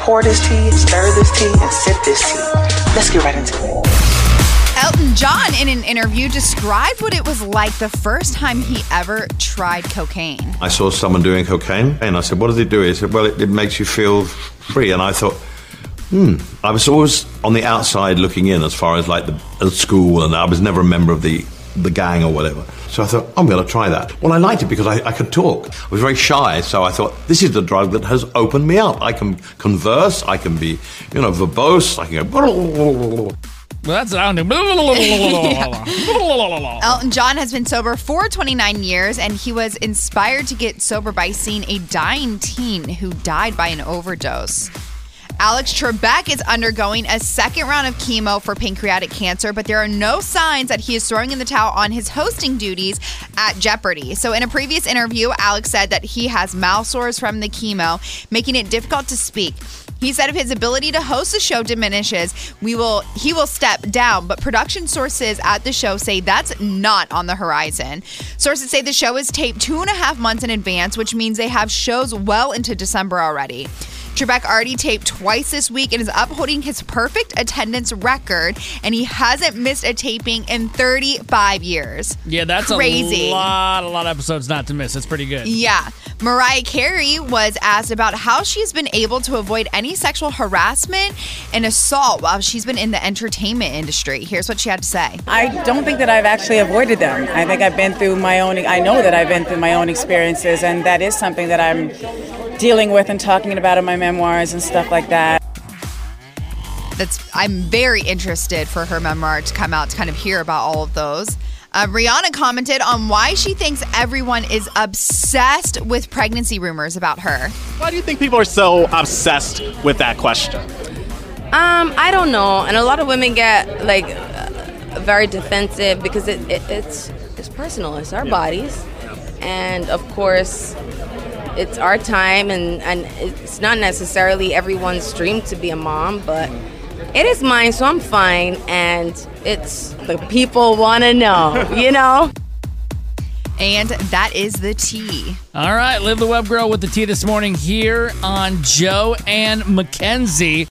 pour this tea, stir this tea, and sip this tea. Let's get right into it. Elton John, in an interview, described what it was like the first time he ever tried cocaine. I saw someone doing cocaine, and I said, what does it do? He said, well, it makes you feel free. And I thought, I was always on the outside looking in as far as like the school, and I was never a member of the gang or whatever. So I thought, I'm going to try that. Well, I liked it because I could talk. I was very shy, so I thought, this is the drug that has opened me up. I can converse, I can be, verbose, I can go... Well, that's what I don't do. Elton John has been sober for 29 years, and he was inspired to get sober by seeing a dying teen who died by an overdose. Alex Trebek is undergoing a second round of chemo for pancreatic cancer, but there are no signs that he is throwing in the towel on his hosting duties at Jeopardy! So in a previous interview, Alex said that he has mouth sores from the chemo, making it difficult to speak. He said if his ability to host the show diminishes, he will step down, but production sources at the show say that's not on the horizon. Sources say the show is taped 2.5 months in advance, which means they have shows well into December already. Trebek already taped twice this week and is upholding his perfect attendance record, and he hasn't missed a taping in 35 years. Yeah, that's crazy. A lot of episodes not to miss. It's pretty good. Yeah. Mariah Carey was asked about how she's been able to avoid any sexual harassment and assault while she's been in the entertainment industry. Here's what she had to say. I don't think that I've actually avoided them. I think I've been through I know that I've been through my own experiences, and that is something that I'm dealing with and talking about in my memoirs and stuff like that. I'm very interested for her memoir to come out to kind of hear about all of those. Rihanna commented on why she thinks everyone is obsessed with pregnancy rumors about her. Why do you think people are so obsessed with that question? I don't know. And a lot of women get very defensive because it's personal. It's our bodies. And of course, it's our time, and it's not necessarily everyone's dream to be a mom, but it is mine, so I'm fine, and it's the people want to know, And that is the tea. All right, Live the Web Girl with the tea this morning here on Joe and Mackenzie.